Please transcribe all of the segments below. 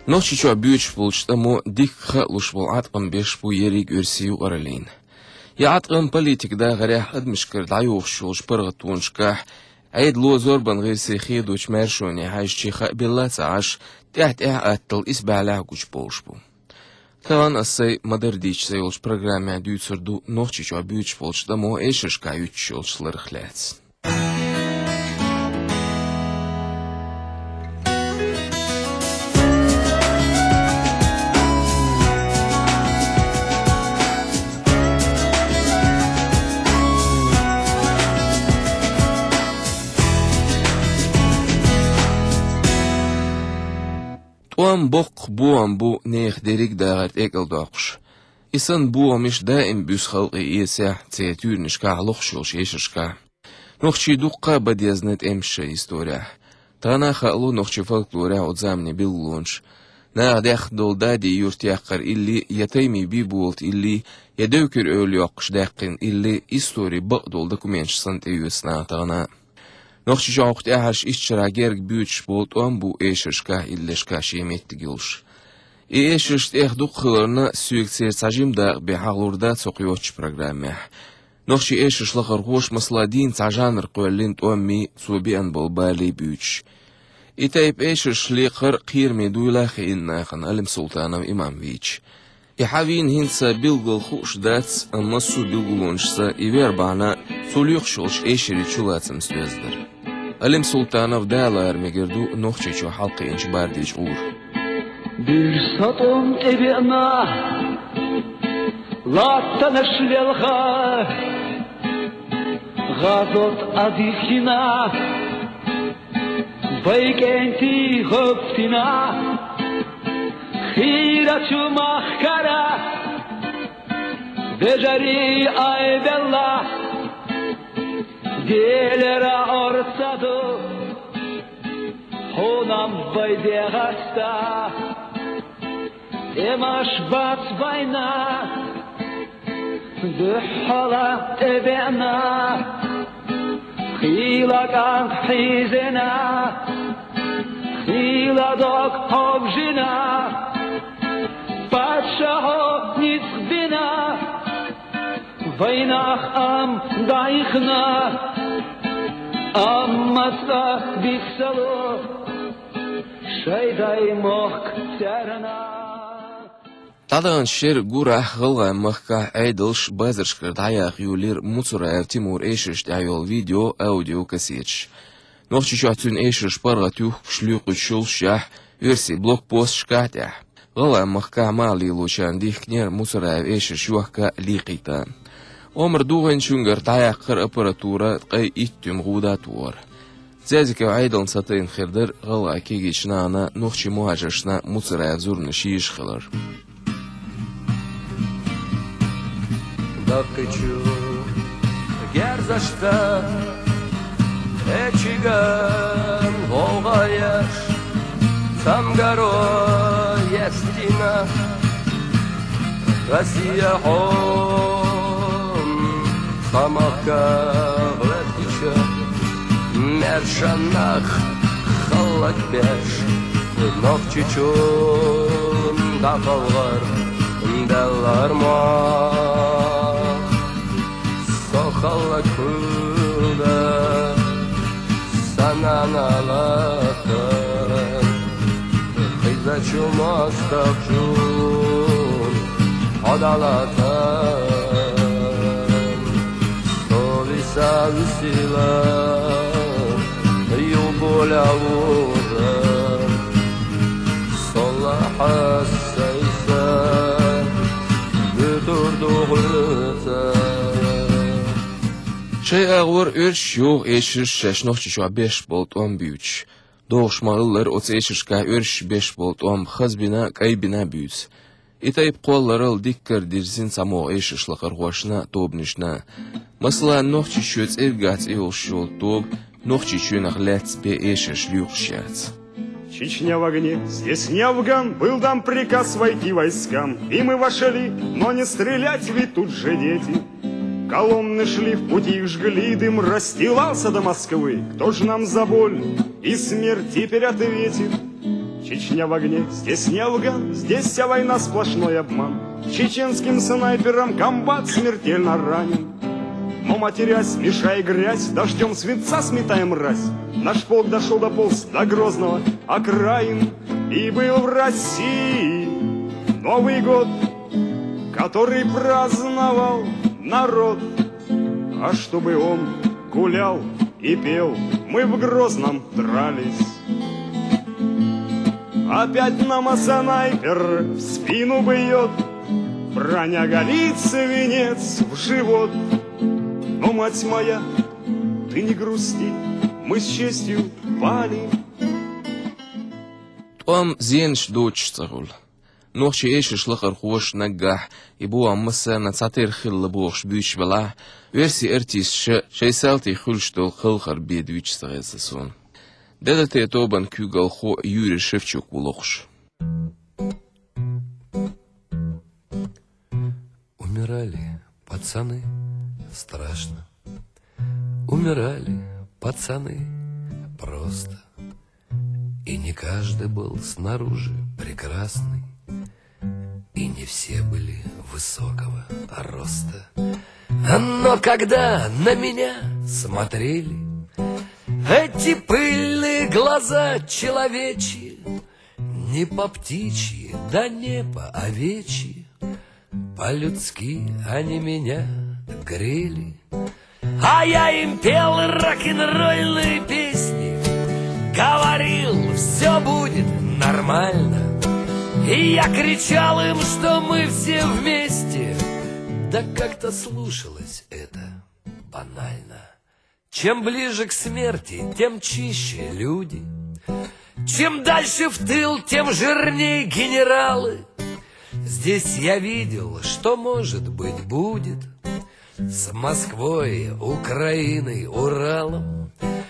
Ночью объявить получтамо дикха лушвал атqan беш бу ерик өрсию аралин. Я атqan политик да гарях адмишкар даюх шулш паргатуншка عيد لو زوربان غير سيخيد وش مارشوني هاش شيخا بلات عاش تحت اتل اسبع لاغوش بولشبو. Таван асай модердич сайолш программе дюйцерду нохчич объявить получтамо эшишка ючилш лархляц. Туам бок буам бу нех дерик дагат экл докш. Исан буамиш даим бюс халқи иеся цеятюрнишка лохшулш ешишка. Нохчи дукка бадязнет эмша история. Тана халу нохчи фольклоря отзамни биллунш. Нагдах долдади юртяққар илли ятайми бибулт илли ядökür öl yoqш даққин илли истори бақдол документшсан тевесна тана. Нохчи жауқт яхаш ишчарагерг бюч болт он бу эшишка иллешка шеметти гилш. Эшишт эх дукхыларна сүйексер сажимда бехалурда цоқиоч программе. Нохчи эшишлахар хош масладин цажанр қуэллин туамми цубиан болбали бюч. Итайп эшишли қыр қирми дуйлахи иннахан Алим Султанов Имамвич. Ихавин хинца билгл хуш дац аммасу билгулуншса ивербана цулюхшулш эшири чулацам сөздір. Алим Султанов дәлар мегерду нохчичу халқы инч бардич ур. Bir satım evine latta neşlelha gazot adikina baykenti hıftina khiraçu mahkara vejari ay bella gelera orsadu honam baydegasta Emaş bat bayna Dühala tebena Khila kant hizena Khila dok hobjina Patshaho nitzbina Vaynach am daichna Ammasla biksalu Shayday moch terna Тадан шер гура хылга махка айдылш базыршкар даяқ юлир муцураев Тимур эшиш дайол видео аудио кассетш. Нохчи шатун эшиш парга тюх шлюк учул шах верси блокпост шкатя. Гыла махка мали лучан дихкнер муцураев эшиш юхка лиқита. Омр дуган чунгар даяқ қыр аппаратура қай иттюм гуда туар. Зязика айдылн сатайн хирдер гыла кегична ана нохчи муажашна муцураев зурны шииш хылар. Докычу герзашта Эчиган волгаяш Самгаро естина Россия хом Самака влетича Мершанах халак беш Нохчичун дақалғар Даларма Сохала куда сананалата Хизачу мастакчун Адалата Совиса висила Юболя луза Солаха сайса Бүтурду гулца Шей агур өрш юг эшиш шашнохчишо беш болт он бюч. Доғшмағылар оц эшишка өрш беш болт он хазбина кайбина бюц. Итайп қолларыл диккар дирзин само эшишлықыр ғошна тобнишна. Масла нохчишөц эргац эолшол тоб, нохчишөнах ләц бе эшиш люқшац. Чечня в огне, здесь не Афган, был дан приказ войти войскам, и мы вошли, но не стрелять, ведь тут же дети. Колонны шли, в пути их жгли, дым расстилался до Москвы. Кто ж нам за боль и смерть теперь ответит? Чечня в огне, здесь не Афган, здесь вся война сплошной обман. Чеченским снайперам комбат смертельно ранен. Но матерясь, мешая грязь, дождем свинца сметаем мразь. Наш полк дошел дополз до Грозного окраин. И был в России Новый год, который праздновал народ. А чтобы он гулял и пел, мы в Грозном дрались. Опять нам снайпер в спину бьет, броня голится, венец в живот. Но, мать моя, ты не грусти, мы с честью пали. Том зенш дочь царул. Нохчи эшиш лахар хуш нагах, и бу аммаса на цатыр хилла буш бюч вала, верси эртис шейсалти хульштол хилхар бедвич сагесасон. Дедате тобан кюгал хо Юрий Шевчук улохш. Умирали пацаны, страшно. Умирали пацаны, просто. И не каждый был снаружи прекрасный, и не все были высокого роста. Но когда на меня смотрели эти пыльные глаза человечьи, не по птичьи, да не по овечьи, по-людски они меня грели. А я им пел рок-н-ролльные песни, говорил, все будет нормально. И я кричал им, что мы все вместе. Да как-то слушалось это банально. Чем ближе к смерти, тем чище люди. Чем дальше в тыл, тем жирнее генералы. Здесь я видел, что может быть будет с Москвой, Украиной, Уралом.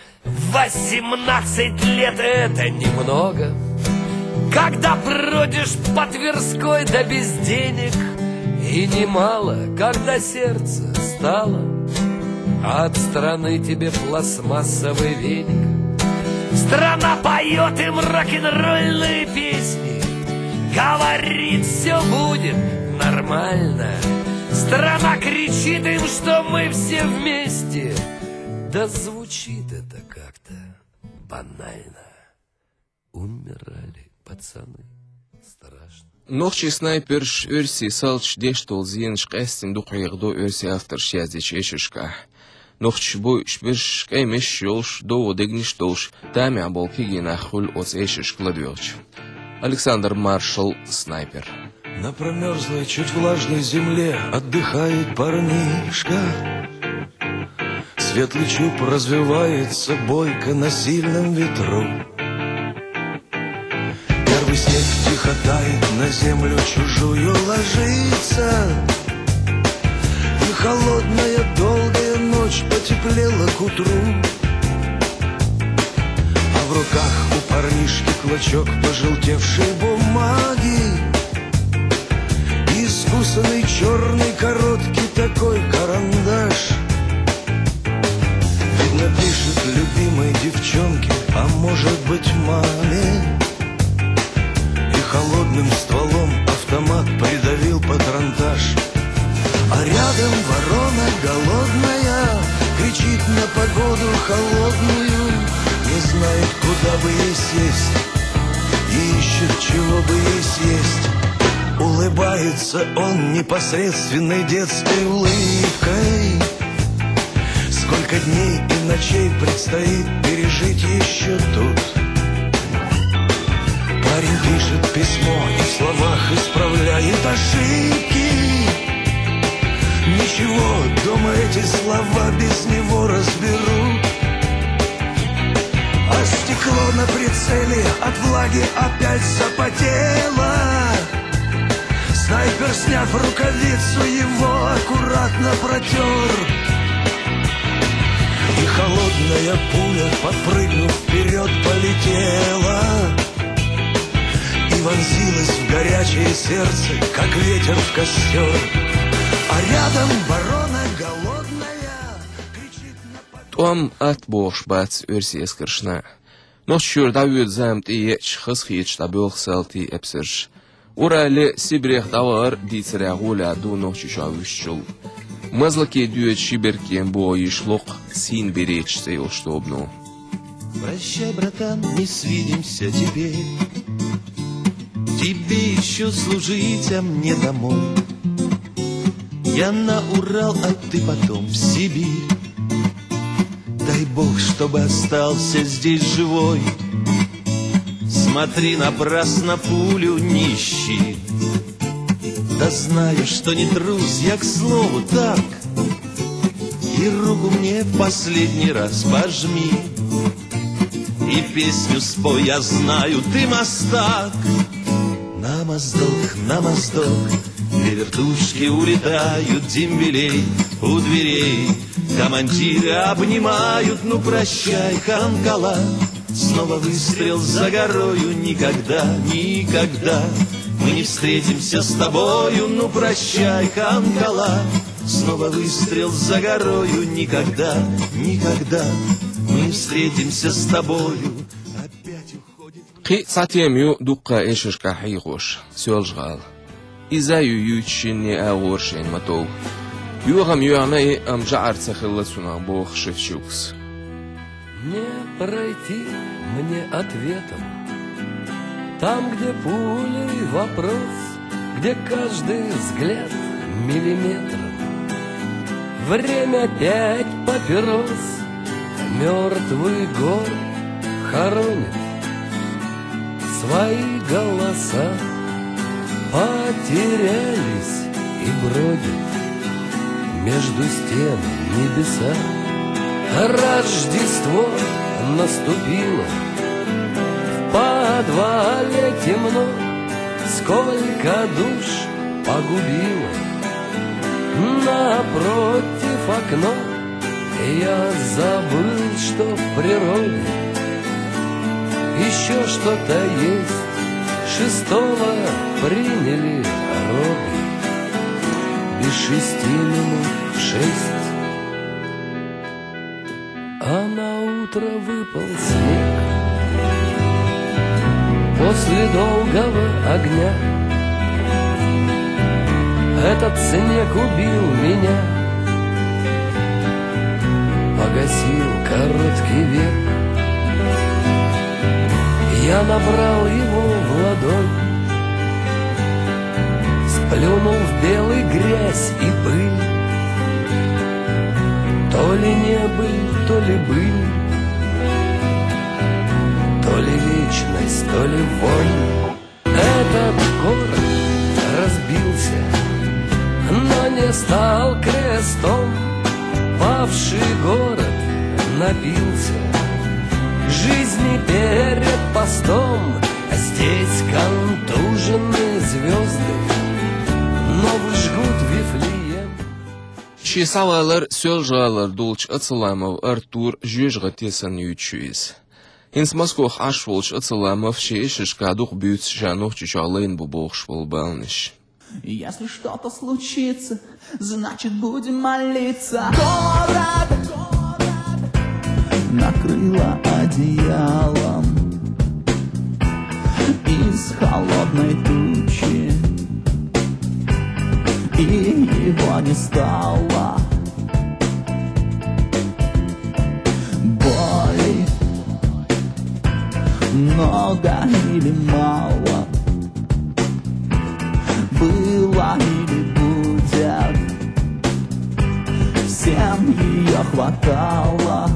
18 лет это немного, когда бродишь по Тверской да без денег. И немало, когда сердце стало от страны тебе пластмассовый веник. Страна поет им рок-н-ролльные песни, говорит, все будет нормально. Страна кричит им, что мы все вместе. Да звучит это как-то банально. Умирали пацаны, страшно. Нохчи снайперш өрси салч дештол зенш кастин духайгдо өрси автор шязич эшишка. Нохчи бой шбеш каймеш йолш до одегниш толш тами аболки генахул оц эшиш кладёрч. Александр Маршал, снайпер. На промерзлой, чуть влажной земле отдыхает парнишка. Светлый чуб развивается бойко на сильном ветру. Первый снег тихо тает, на землю чужую ложится. И холодная долгая ночь потеплела к утру. А в руках у парнишки клочок пожелтевшей бумаги. Искусанный черный короткий такой карандаш. Видно, пишет любимой девчонке, а может быть маме. И холодным стволом автомат придавил патронтаж. А рядом ворона голодная кричит на погоду холодную. Не знает, куда бы ей сесть, и ищет, чего бы ей съесть. Улыбается он непосредственной детской улыбкой. Сколько дней и ночей предстоит пережить еще тут. Парень пишет письмо и в словах исправляет ошибки. Ничего, дома эти слова без него разберут. А стекло на прицеле от влаги опять запотело. Снайпер, сняв рукавицу, его аккуратно протер. И холодная пуля, подпрыгнув вперед, полетела и вонзилась в горячее сердце, как ветер в костер. А рядом ворона голодная кричит на... Том от бош бац өрси эскершна. Noch schür David zamt chkhs khich tabul khalti epsirsh. Ora le sibrech dawar ditsragula do noch chishawishul. Мазлаки дюет шиберкем бо и шлок син беречь сейл штобну. Прощай, братан, не свидимся теперь. Тебе еще служить, а мне домой. Я на Урал, а ты потом в Сибирь. Дай Бог, чтобы остался здесь живой. Смотри, напрасно пулю не ищи. Да знаю, что не трус, я к слову так. И руку мне в последний раз пожми. И песню спой, я знаю, ты мастак. На моздок, две вертушки улетают, дембелей у дверей. Командиры обнимают, ну прощай, Ханкала. Снова выстрел за горою, никогда, никогда мы не встретимся с тобою, ну прощай, Ханкала. Снова выстрел за горою, никогда, никогда мы не встретимся с тобою. Опять уходит... Qi satiyemyu dukka eshishka haygosh, sölжgal. Izayu yuchini agorsheen matov. Югам юанай амжаар цахилласуна бог шевчукс. Не пройти мне ответом там, где пулей вопрос, где каждый взгляд миллиметром. Время 5 папирос, мертвый город хоронит свои голоса, потерялись и бродят между стен небеса. Рождество наступило, в подвале темно, сколько душ погубило. Напротив окно я забыл, что в природе еще что-то есть. 6-го приняли роды, без 6 минут в 6. А на утро выпал снег после долгого огня. Этот снег убил меня, погасил короткий век. Я набрал его в ладонь, сплюнул в белый грязь и пыль. То ли не быль, то ли быль, то ли вечность, то ли вонь. Этот город разбился, но не стал крестом. Павший город напился жизни перед постом. Здесь контуженные звезды новый жгут Вифлеем. Чесалалар сölжгалар дулч Ацаламов Артур жюжгатесан ючуис. Инс Москох ашволч Ацаламов шешишка дух бютс жанух чичалейн бубохш волбалниш. Если что-то случится, значит будем молиться. Город накрыло одеялом из холодной тучи, и его не стало. Боли много или мало, было или будет, всем ее хватало.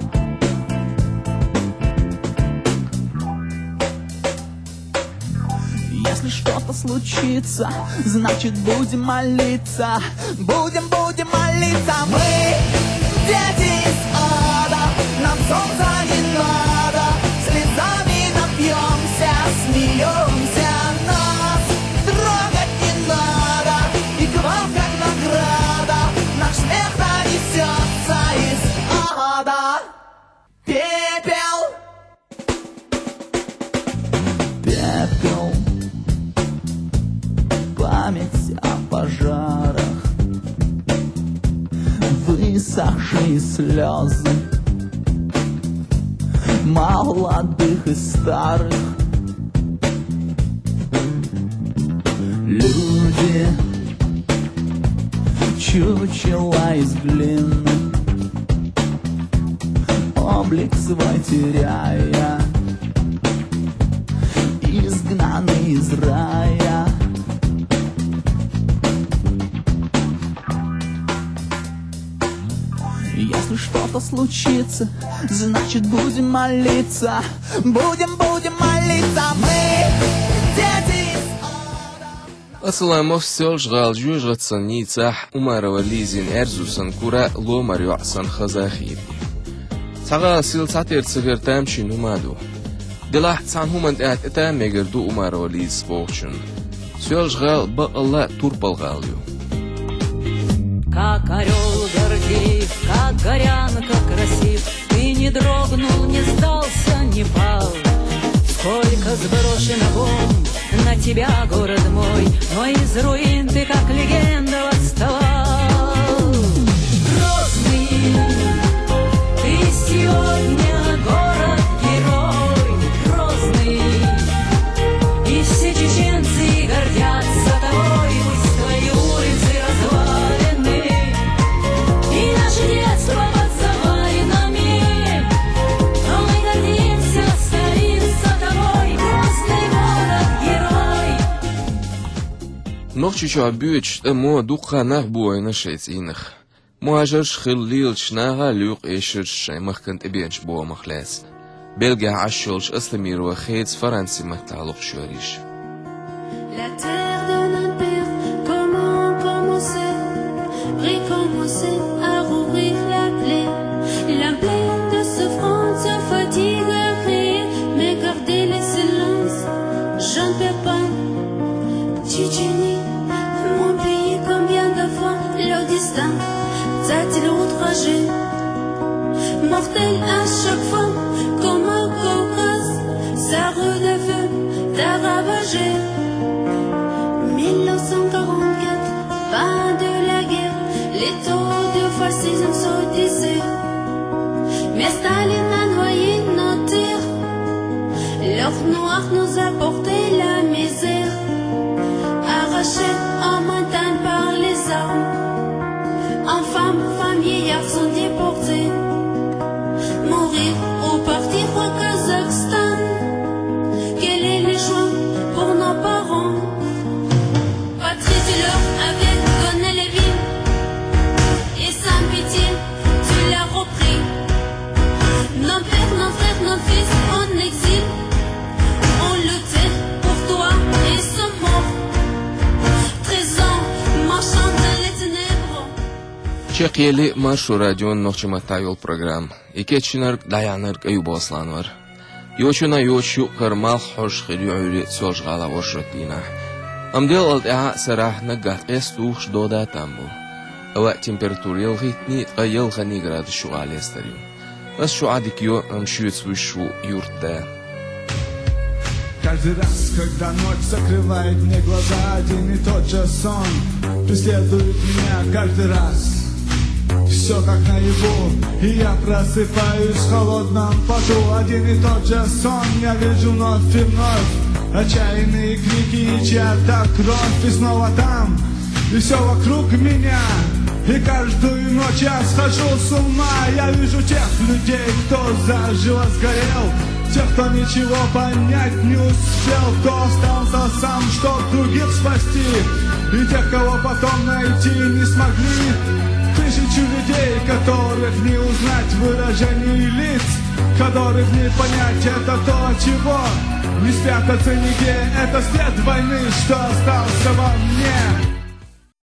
Если что-то случится, значит будем молиться. Будем молиться. Мы дети из ада, нам солнца не надо. Слезами напьемся, смеемся, нас трогать не надо. И к вам как награда наш смех донесется из ада. Пепел, пепел, память о пожарах, высохшие слезы, молодых и старых. Люди, чучела из глины, облик свой теряя, изгнанный из рая. Если что-то случится, значит будем молиться. Будем молиться мы, дети. Asılamos sölжғал жүжғатсан ницах умарова лизин әрзусан кура ломар юасан хазахиб. Саға сил сатер цигер тәмшин умаду. Дилах цан хуманд әт әтәм мегерду умарова лиз споқчын. Сölжғал бақылла турпалғалю. Как орел гордив, как горянка красив, ты не дрогнул, не сдался, не пал. Сколько сброшено бомб на тебя, город мой, но из руин ты, как легенда, восставал. Грозный, ты сегодня город-герой, Грозный, и все чеченцы гордятся тобой, пусть твои улицы развалины, и наше детство под завалинами, но мы гордимся стариться тобой, Грозный город-герой. Нохчичу абюч мо духа нах буайна шейцинах. Муажерш خليلش ناها لوق إيشرش مخكنت إبينش بوا مخلاص. بلغا عشولش أسلمير وخيتس فرنسي مهتعلق شوريش. La terre de notre père, comment commencer? Recommencer à rouvrir la plaie de souffrance, fatigue à crier, mais garder le silence, je ne peux pas. Tchétchénie, mon pays, combien de fois le destin t'a-t-il outragé? Mortel à chaque fois, comme au Caucase, sa rue de feu t'a ravagé. 1944, fin de la guerre, les taux de fascisme sont disaient. Mais Staline a noyé nos tirs, l'or noir nous a porté la misère, arraché en montagne par les armes. Enfants, familles sont déportés, mourir ou partir au Kazakhstan. Quel est le choix pour nos parents? Patrice leur avait donné les vies, et sans pitié, tu l'as repris. Nos pères, nos frères, nos fils en exil ont lutté pour toi et sont morts. 13 ans, marchant dans les ténèbres. Чекели маршу радион нохчиматта yol program. Икечинарк даянарк аюбасланвар. Йочуна йочу кармал хош хилюри сölжғала ошротина. Амдел алт сарах нагат эстуш дода тамбу. Ава температура йылғитни йылғани градус шуғали эстарю. Аз шуадик ё амшют свышу юртда. Каждый раз, когда ночь закрывает мне глаза, один и тот же сон преследует меня каждый раз. Все как наяву, и я просыпаюсь в холодном поту. Один и тот же сон я вижу вновь и вновь. Отчаянные крики и чья-то кровь. И снова там, и все вокруг меня. И каждую ночь я схожу с ума. Я вижу тех людей, кто заживо сгорел, тех, кто ничего понять не успел, кто остался сам, чтоб других спасти, и тех, кого потом найти не смогли. Тысячу людей, которых не узнать выражений лиц, которых не понять это то, чего не спрятаться нигде. Это след войны, что остался во мне.